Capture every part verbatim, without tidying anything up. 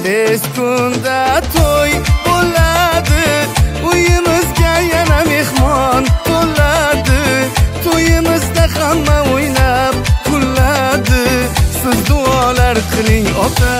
Eskunda toy boladı, uyumuzga yana mehmon bo'ladi. To'yimizda hamma o'ynab kuladi. Siz duolar qiling ota.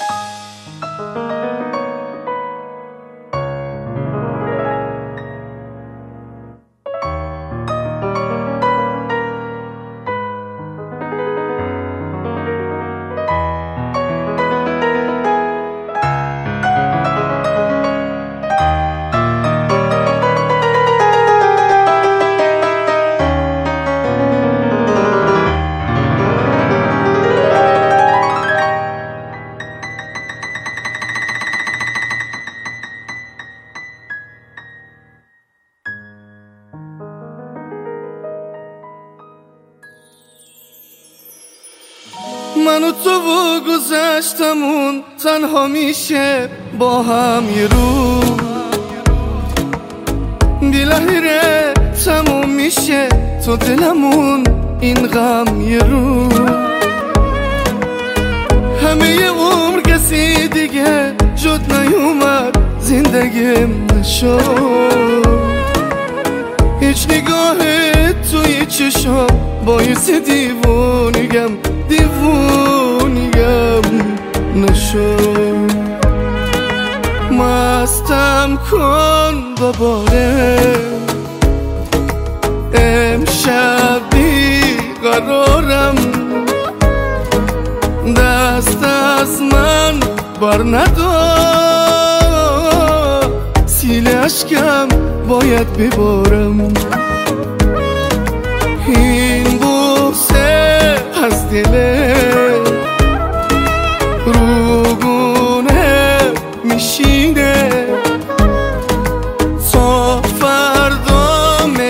من و تو و گذشتمون تنها میشه با هم یه روز. بی‌لحظه تموم میشه تو دلمون این غم یه روز. همه ی عمر کسی دیگه جد نیومد زندگیم نشد. هیچ نگاه توی چشم باعث دیوونیگم دیوونیم نشد. مستم کن دوباره امشب بیقرارم. دست از من بر ندار، سیل اشکم باید ببارم. این بوسه از دل روگونه میشینه تا فردا می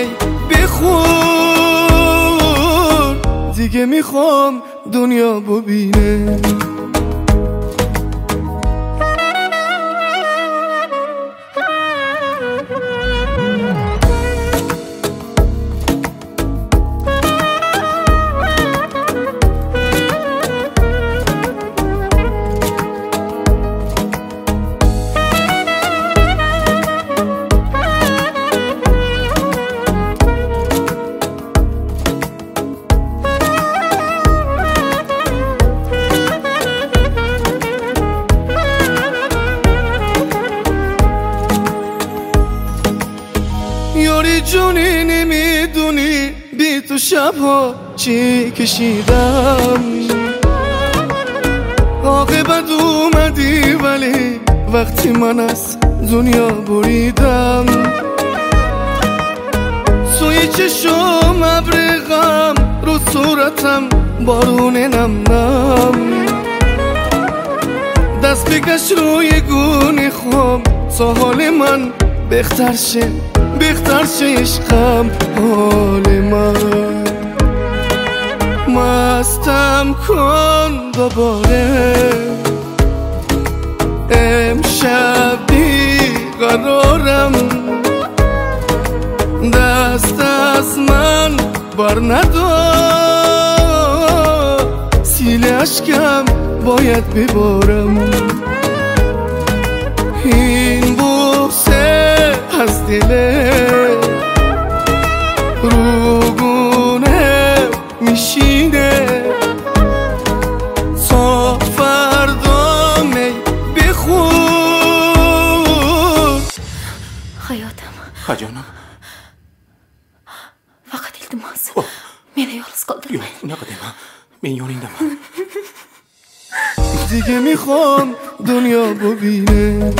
بخور. دیگه میخوام دنیا ببینه. یاری جونی نمیدونی بی تو شبها چی کشیدم. عاقبت اومدی ولی وقتی من از دنیا بریدم. سوی چشم ابر غم رو صورتم بارون نم نم. دست بکش روی گونه خواب تا حال من بهتر شه بهتر شه عشقم حال من. مستم کن دوباره امشب بیقرارم. دست از من بر ندار، سیل اشکم باید ببارم. این بوسه از دل روگونه میشینه تا فردا می بخور. Hayotim. Ha jonim. Faqat iltimos, meni yolg'iz qoldirmang. Yo'q, unaqa dema. Men yoningdaman. دیگه میخوام دنیا ببینه.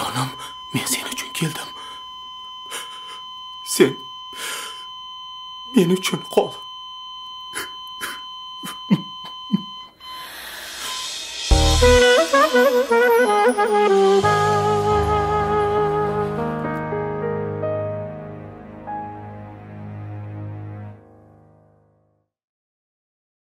jonim, men sen uchun keldim. Sen men uchun qol. Thank you.